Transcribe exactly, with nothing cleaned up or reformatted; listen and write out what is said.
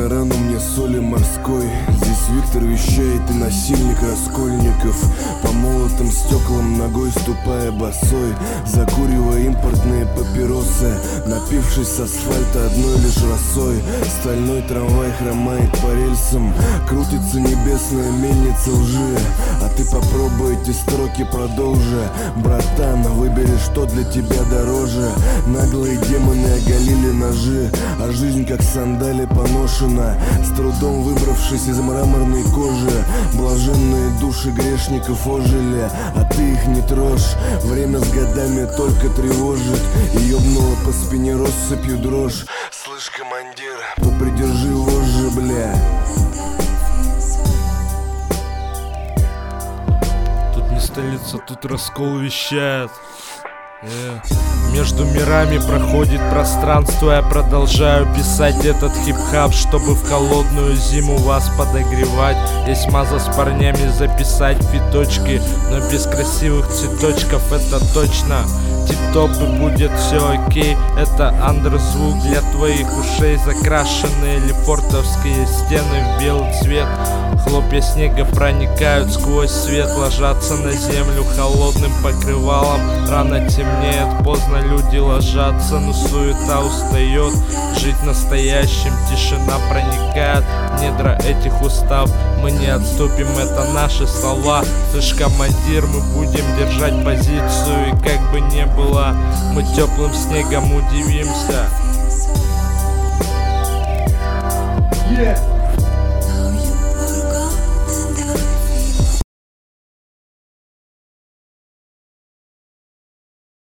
на рану мне соли морской. Здесь Виктор вещает и насильник Раскольников, по молотым стеклам ногой ступая босой, закуривая импортные папиросы, напившись с асфальта одной лишь росой. Стальной трамвай хромает по рельсам, крутится небесная мельница лжи. А ты попробуй эти строки продолжи, братан, выбери, что для тебя дороже. Наглые демоны оголили ножи, а жизнь как сандали поношена, с трудом выбравшись из мраморной кожи. Блаженные души грешников ожили, а ты их не трожь. Время с годами только тревожит, и ёбнула по спине россыпью дрожь. Слышь, командир, попридержи вожжи, бля. Тут не столица, тут раскол вещает. Yeah. Между мирами проходит пространство, я продолжаю писать этот хип-хап, чтобы в холодную зиму вас подогревать. Есть маза с парнями записать фиточки, но без красивых цветочков это точно. Тип-топ и будет все окей. Это андерзвук для твоих ушей. Закрашенные лефортовские стены в белый цвет. Хлопья снега проникают сквозь свет, ложатся на землю холодным покрывалом. Рано темнеет, поздно люди ложатся, но суета устает жить настоящим. Тишина проникает в недра этих устав. Мы не отступим, это наши слова. Слышь, командир, мы будем держать позицию, и как бы не было, мы теплым снегом удивимся. Yeah.